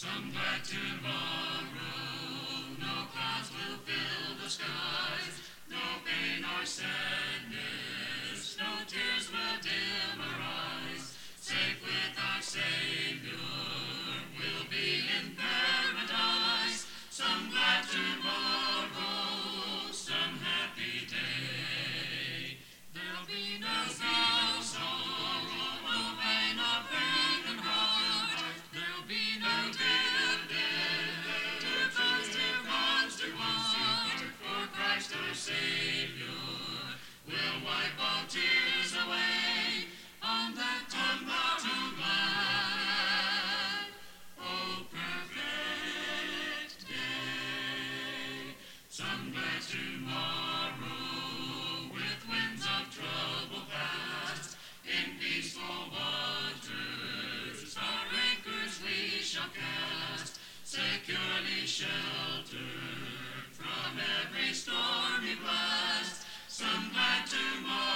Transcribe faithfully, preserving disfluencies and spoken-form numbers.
Some glad tomorrow, no clouds will fill the skies, no pain or sadness, no tears will dim our eyes. Safe with our Savior, we'll be in paradise. Some glad tomorrow, some happy day. There'll be no sorrow, no pain or broken heart. There'll be no dead death, to trust in God's to heart. For Christ our Savior will wipe all tears away on that on that glad, oh perfect day. Some glad tomorrow, with winds of trouble past, in peaceful waters our anchors we shall cast, securely sheltered from every stormy blast. Some glad tomorrow,